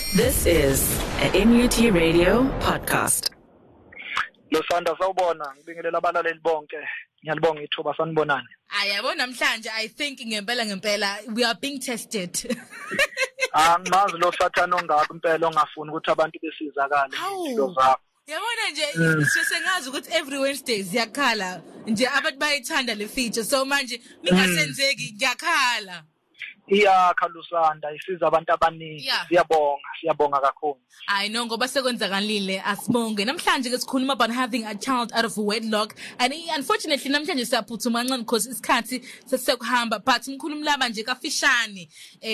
This is a NUT Radio podcast. Losanda sawubona ngibingelela abalaleli bonke ngiyalibonga ithuba sanibonani. Ayabo namhlanje I think ngempela we are being tested. Angimazi lo sathana ongaka impela ongafuni ukuthi abantu besizakale impilo zabo. Yabona nje sesengazi ukuthi every Wednesday ziyakhala nje abantu bayithanda le feature so manje mingasenzeki ngiyakhala. Khalusanda isiza abantu abaningi siyabonga kakhulu. I know ngoba sekwenzakalile asibonge namhlanje ke sikhuluma about having a child out of wedlock and unfortunately namhlanje siyaphuthuma kancane because isikhathi sesekuhamba but ngikhuluma laba nje kafishane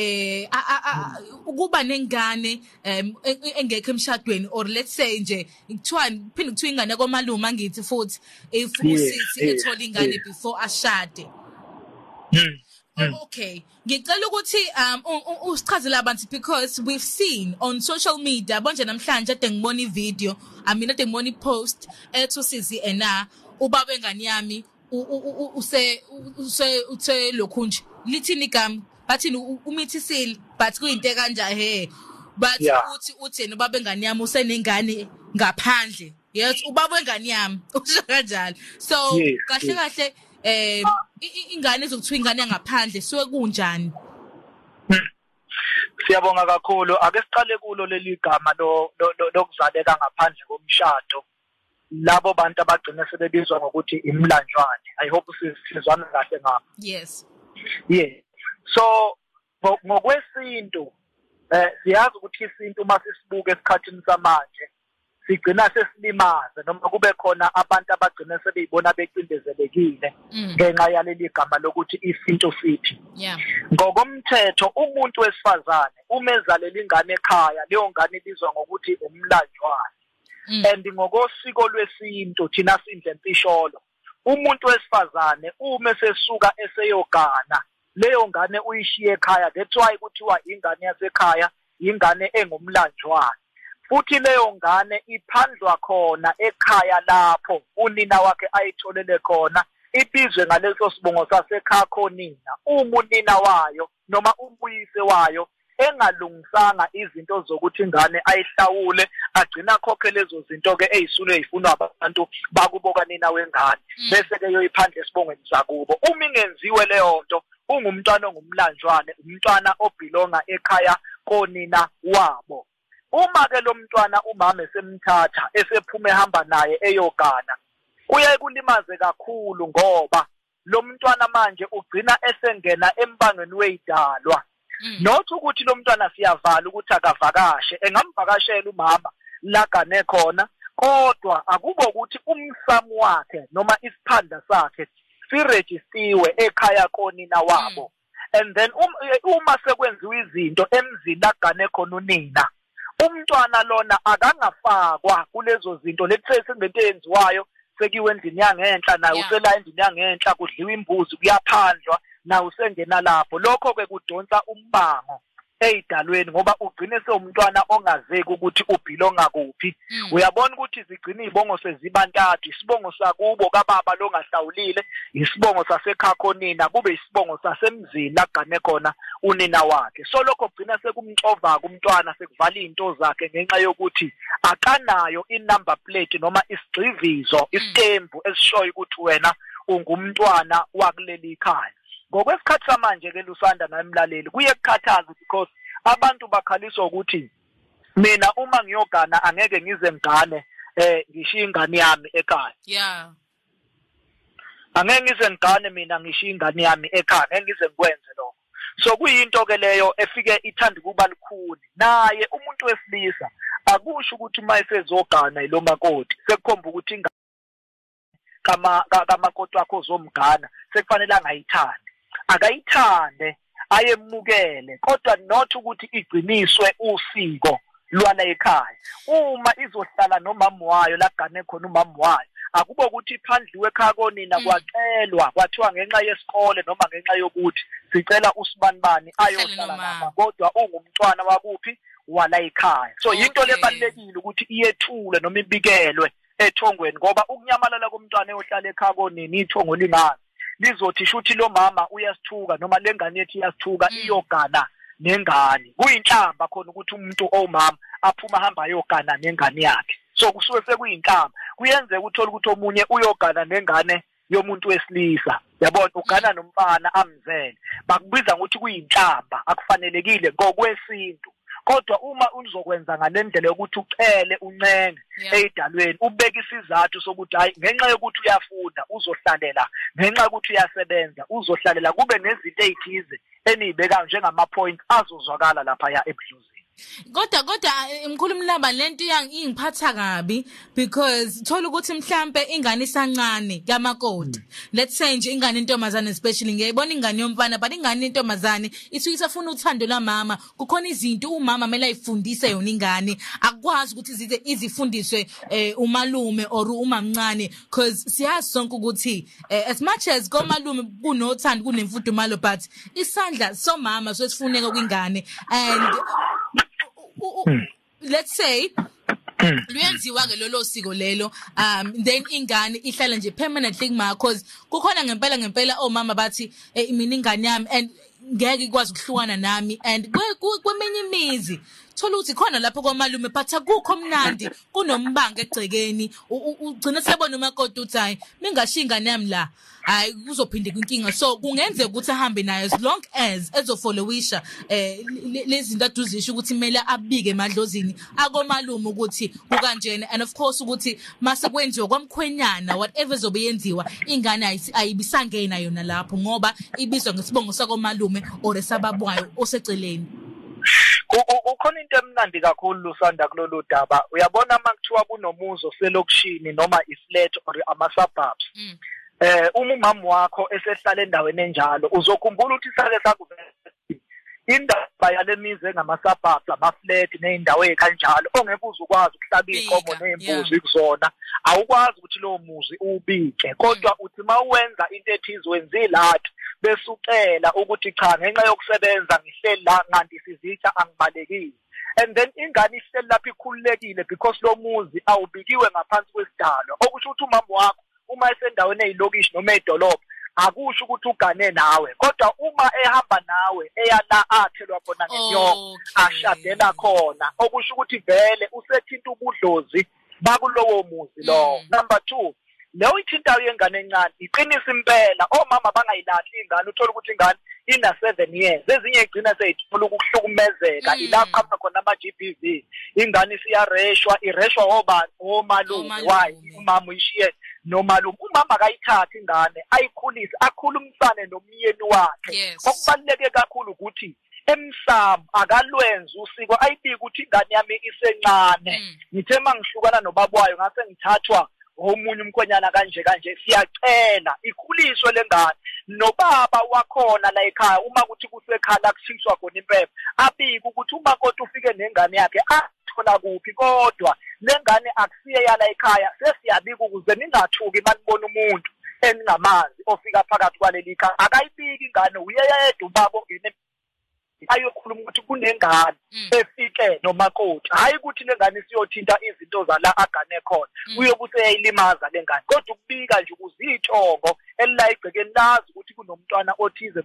ukuba nengane engekho emshadweni or let's say nje kuthiwa ingane komaluma ngithi futhi if usithi ethola ingane before ashade. Okay. Ngicela ukuthi usichazele abantu because we've seen on social media bonje namhlanje ade ngibona ivideo ade ngibona ipost ethi usizi ena ubaba engane yami uthe lokhunje lithini igama bathini umithisile but kuyinto kanja he but uthi ubaba engane yami usenengane ngaphandle yes ubaba engane yami usho kanjalo so kahle ingane ezokuthiwa ingane yangaphandle suke kunjani? Siyabonga kakhulu ake siqale kulo leli gama lokuzaleka ngaphandle komshado labo bantu abagcina sebebizwa ngokuthi imlanjwane. I hope sizwana kahle ngapha. Yes. So ngokwesintu siyazi ukuthi isintu masisibuka esikhathini samanje sigcina sesilimaze noma kube khona abantu abagcina sebeyibona becindezelekile ngenxa yaleli gama lokuthi isinto sithi. Ngokomthetho umuntu wesifazane uma ezalela ingane ekhaya leyo ngane ibizwa ngokuthi umlanjwane. And ngokosiko lwesintu thina sindle empisholo umuntu wesifazane uma sesuka eseyogana leyo ngane uyishiye ekhaya that's why kuthiwa ingane yasekhaya ingane engumlanjwane. Futhi leyo ngane iphandlwa khona ekhaya lapho unina wakhe ayitholele khona ibizwe ngaleso sibongo sasekhaya khonina umunina wayo noma umbuyise wayo engalungisanga izinto zokuthi ingane ayihlawule agcina khokhe lezo zinto ke ezisulo ezifunwa abantu bakubo kanina wengane bese ke yoyiphandle esibongweni sakubo uma ingenziwe leyo nto ungumntwana ongumlanjwane umntwana obelonga ekhaya konina wabo. Uma ke lo mntwana umama esemthatha esephuma ehamba naye eyogana kuye kulimaze kakhulu ngoba lo mntwana manje ugcina esengena embangweni weyidalwa. Not ukuthi lo mntwana siyavala ukuthi akavakashe engamvakashela umama lagane khona kodwa akubo ukuthi umsamu wakhe noma isiphanda sakhe siregistiwe ekhaya konina wabo. And then uma sekwenziwa izinto emzini lagane khona unina umntwana lona akangafakwa kulezo zinto lethe ngento eyenziwayo sekiwe endlini yangenhla naye usela endlini yangenhla kudliwa imbuzi kuyaphandlwa naye usengena lapho lokho ke kudonsa umbango eyidalweni ngoba ugcine sewumntwana ongazeki ukuthi ubelonga kuphi. Uyabona ukuthi zigcina izibongo seziba ntathu isibongo sakubo kababa longahlawulile isibongo sasekhaya konina kube isibongo sasemzini lagane khona unina wakhe. So lokho kugcina sekumxova kumntwana sekuvala izinto zakhe ngenxa yokuthi akanayo inumber plate noma isigcivizo istembu esishoyo ukuthi wena ungumntwana wakuleli ikhaya. Ngokwesikhathi samanje ke Lusanda namlaleli kuye kukhathaza because abantu bakhaliswa ukuthi mina uma ngiyogana angeke ngize ngane ngishiya ingane yami ekhaya. Angeke ngize ngane mina ngishiya ingane yami ekhaya ngeke ngize ngikwenze lokho. So kuyinto ke leyo efike ithanda kuba likhuni naye umuntu wesilisa akusho ukuthi mayesezogana ilo makoti sekukhomba ukuthi kamakoti wakho zomgana sekufanele angayithandi akayithande ayemukele kodwa not ukuthi igciniswe usiko lwala ekhaya. Uma izohlala nomama wayo lagane khona umama wayo akubo ukuthi iphandliwe ekhaya konina kwacelwa kwathiwa ngenxa yesikole noma ngenxa yokuthi sicela usibanibani ayohlala lapha kodwa ungumntwana wakuphi wala ekhaya. So into lebalekile ukuthi iyethule noma ibikelwe ethongweni ngoba ukunyamalala komntwana eyohlala ekhaya konina ithongo lingazi lizothi shuthi lo mama uyasithuka noma lengane yethu iyasithuka iyogana nengane kuyinhlamba khona ukuthi umuntu omama aphuma hamba ayogana nengane yakhe so kusuke sekuyinhlamba kuyenzeka uthola ukuthi omunye uyogana nengane yomuntu wesilisa yabona ugana nomfana amzele bakubiza ukuthi kuyinhlamba akufanelekile ngokwesintu kodwa uma uzokwenza ngalendlela yokuthi ucele uncenge edalweni ubeke isizathu sokuthi hayi ngenxa yokuthi uyafunda uzohlalela ngenxa yokuthi uyasebenza uzohlalela kube nezinto ezithize enizibeka njengama point azozwakala lapha ya ebudluzini Kodwa imkhulu Mlaba lento ingiphatha kabi because thola ukuthi mhlambe ingane isancane kamakoti let's say nje ingane intombazane especially ngiyayibona ingane yomfana but ingane intombazane isifuna uthando lamama kukhona izinto umama kumele ayifundise yona ingane akwazi ukuthi izifundiswe umalume or umamncane because siyazi sonke ukuthi as much as komalume kunothando kunemfudumalo but isandla somama sesifuneka kwingane and let's say luyenziwa ke lolo siko lelo then ingane ihlala nje permanently kuma cause kukhona ngempela omama bathi mina ingane yami and ngeke ikwazi ukuhlukana nami and kwemenye imizi thola ukuthi khona lapho kwamalume but akukho mnandi kunombanga egcekeni ugcina sebona umakoti uthi hayi mingashiya ingane yami la hayi kuzophinda inkinga so kungenzeka ukuthi ahambe nayo as long as ezofollowisha lezi zinto aduzisha ukuthi kumele abike emadlozini akomalume ukuthi kukanjena and of course ukuthi mase kwenziwa kwamkhwenyana whatever zobe yenziwa ingane ayibisangena yona lapho ngoba ibizwa ngesibongo sakomalume or esababwayo oseceleni ukhona into emnandi kakhulu Lusanda kulolu daba uyabona makuthiwa kunomuzo selokishini noma islet or ama-suburbs umama wakho esehlala endaweni enjalo uzokhumbula ukuthi sake sakuvela indaba yalemizi engama-suburbs ama-flat ney'ndawo ezikanjalo ongeke uze ukwazi ukuhlaba iy'nkomo ney'mbuzi kuzona awukwazi ukuthi lowo muzi uwubike kodwa uthi uma uwenza into ethize wenzilaphi bese ucela ukuthi cha ngenxa yokusebenza ngihleli la ngandisa izitsha angibalekile and then ingane ihleli lapha ikhululekile because lo muzi awubikiwe ngaphansi kwesidalo okusho ukuthi umama wakho uma esendaweni eyilokishi noma edolobha akusho ukuthi ugane nawe kodwa uma ehamba nawe eyala akhelwa khona ngenyongo ashadela khona okusho ukuthi vele usethinta ubudlozi bakulowo muzi lo number 2 leyo ithintayo yengane encane iqinisa impela omama bangayilahli ingane uthola ukuthi ingane ina 7 years ezinye igcina seyithola ukuhlukumezeka ilapha khona ama-GBV ingane isiyareshwa ireshwa obani omalume why umama uyishiye nomalume umama akayithatha ingane ayikhulise akhulumisane nomyeni wakhe okubaluleke kakhulu ukuthi emsamo akalwenza usiko ayibika ukuthi ingane yami isencane ngithe mangihlukana nobabwayo ngase ngithathwa omunye umkhonyana kanje siyacela ikhuliswe lengane nobaba wakhona la ekhaya uma kuthi kusekhala kushiswa khona impepha abike ukuthi uma kodwa ufike nengane yakhe athola kuphi kodwa lengane akusiye yala ekhaya sesiyabika ukuze ningathuki manibona umuntu eningamazi ofika phakathi kwaleli khaya akayibiki ingane uyeyedwa ubaba ongene ayokhuluma ukuthi kunengane efike nomakoti hayi ukuthi lengane siyothinta izinto zala agane khona uyobuse yayilimaza lengane kodwa ukubika nje ukuzithongo elila igcekeni lazi ukuthi kunomntwana othize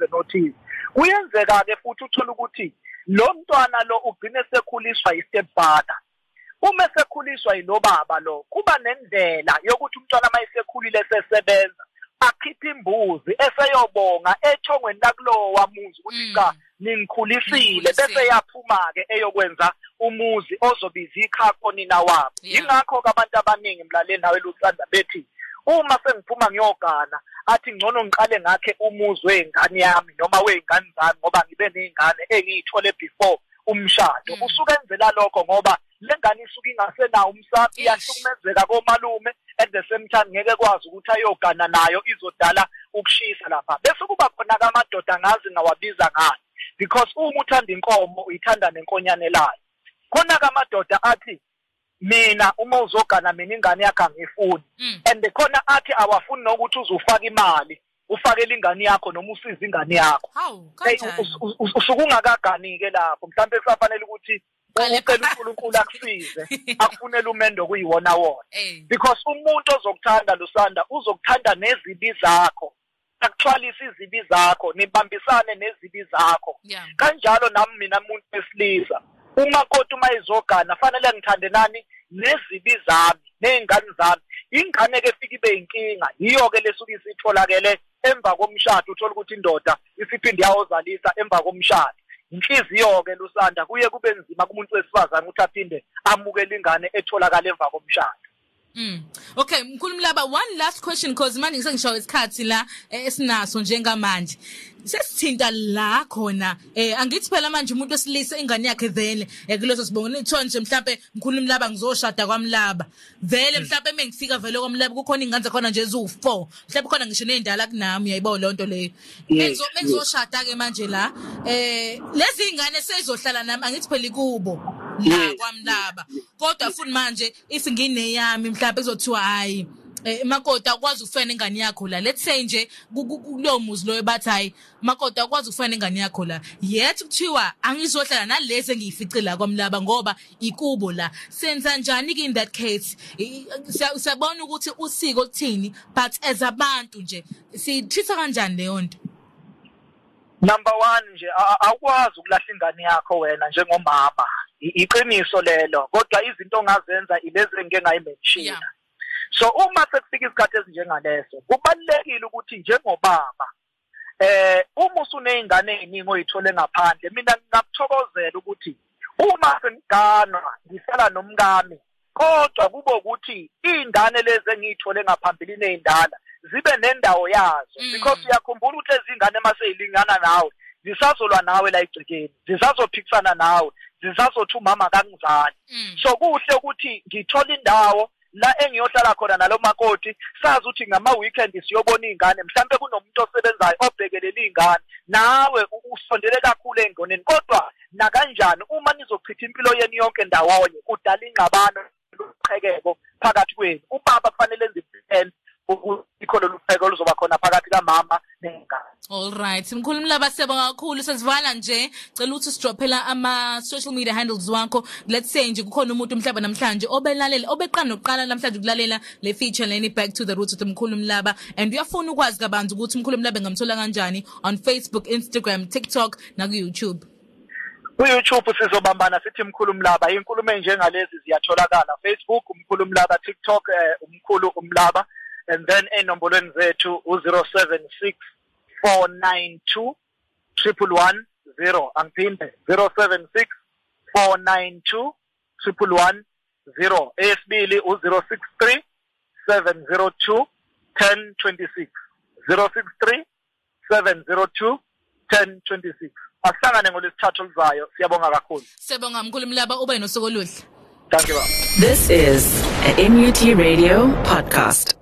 kuyenzeka ke futhi uthola ukuthi lo mntwana lo ugcine sekhuliswa i-step father uma sekhuliswa yilo baba lo kuba nendlela yokuthi umntwana mayisekhulile sesebenza akhipha imbuzi eseyobonga ethongweni lakulowo wamuzi ukuthi cha ningikhulisile bese yaphuma ke eyokwenza umuzi ozobiza ikhakho nina wabo ingakho ke abantu abaningi mlaleli nawe Lusanda bethi uma sengiphuma ngiyogana athi ngcono ngiqale ngakhe umuzi wengane yami noma wengane zami ngoba ngibe nezingane engiyithole before umshado usuke enzela lokho ngoba lengane isuke ingasenawo umsaphi iyahlukumezeka komalume at the same time ngeke kwazi ukuthi ayogana nayo izodala ukushisa lapha bese kuba khona kamadoda ngazi ngawabiza ngani because uma uthanda inkomo uyithanda nenkonyane layo khona kamadoda athi mina uma uzogana mina ingane yakhe angifuni and khona athi awafuni nokuthi uzofaka imali ufakele ingane yakho noma usize ingane yakho usukungakagani ke lapho mhlawumbe kusafanele ukuthi ucela uNkulunkulu akusize akufunela umendo kuyiwona wona because umuntu ozokuthanda Lusanda uzokuthanda nezibi zakho akuthwalisa izibi zakho nibambisane nezibi zakho kanjalo nami mina umuntu wesilisa umakoti uma izogana fanele ngithande nani nezibi zami nezingane zami ingane ke fika ibe inkinga yiyo ke lesuku isitholakele emva komshado uthola ukuthi indoda isiphinde yawozalisa emva komshado inhliziyo ke lusanda kuye kube nzima kumuntu wesifazane ukuthi aphinde amukele ingane etholakala emva komshado. Okay, Mkhulu Mlaba, one last question because manje ngisho isikhathi la esinaso njengamanje. Sesithinta la khona angithi phela manje umuntu wesilisa ingane yakhe vele kuleso sibongo lithiwa nje mhlambe Mkhulu Mlaba ngizoshada kwaMlaba vele mhlambe mengifika vele kwaMlaba kukhona ingane zakhona nje ezu4 mhlambe khona ngisho nezindala kunami uyayibona le nto leyo mengizoshada ke manje la lezi ingane sezizohlala nami angithi phela kubo la kwaMlaba kodwa futhi manje if ngineyami mhlambe kuzothiwa hayi makoti akwazi ukufana ingane yakho la let's say nje kulo muzi lo bathi hayi makoti akwazi ukufana ingane yakho la yet kuthiwa angizohlala nalezi engiyifice la kwaMlaba ngoba ikubo la senza njani in that case siyabona ukuthi usiko ukuthini but as abantu nje sithitha kanjani leyo nto. Number 1 nje akwazi ukulahla ingane yakho wena njengomama iqiniso lelo kodwa izinto ongazenza ilezi engeke ngayimention. So uma sekufika isikhathi esinjengaleso kubalekile ukuthi njengobaba uma usunezingane eziningi oyithole ngaphandle mina ngingakuthokozela ukuthi uma sengiganwa ngihlala nomkami kodwa kube ukuthi izingane lezi engiyithole ngaphambilini ezindala zibe nendawo yazo because uyakhumbula ukuthi ezingane maseyilingana nawe zisazolwa nawe la igcikeni zisazophikisana nawe zisazothi umama kangizali so kuhle ukuthi ngithola indawo la engiyohlala khona nalo makoti sazi ukuthi ngama weekend siyobona izingane mhlambe kunomuntu osebenzayo obhekelela izingane nawe usondele kakhulu engoneni kodwa na kanjani uma nizochitha impilo yeni yonke ndawonye kudala ingxabano loqhekeko phakathi kwenu ubaba kufanele enze plan ikholo lupheko luzoba khona phakathi kaMama nengane. All right, Mkhulu Mlaba siyabonga kakhulu sesivala nje cela ukuthi sidrophela ama social media handles wakho let's say nje kukhona umuntu mhlaba namhlanje obelalela obeqala nokuqala namhlanje ukulalela le feature leni back to the roots of Mkhulu Mlaba and uyafuna ukwazi kabanzi ukuthi Mkhulu Mlaba ngamthola kanjani on Facebook, Instagram, TikTok na ku YouTube. Ku-YouTube sizobambana sithi Mkhulu Mlaba inkulumo enjengalezi ziyatholakala Facebook Mkhulu Mlaba TikTok Mkhulu Mlaba and then enombolweni zethu u076 492 111 angiphinde 076 492 111 esibili u063 702 1026 063 702 1026 asihlangane ngolesithathu lizayo siyabonga kakhulu. Siyabonga Mkhulu Mlaba ube nosuku oluhle. Thank you. This is a NUT Radio podcast.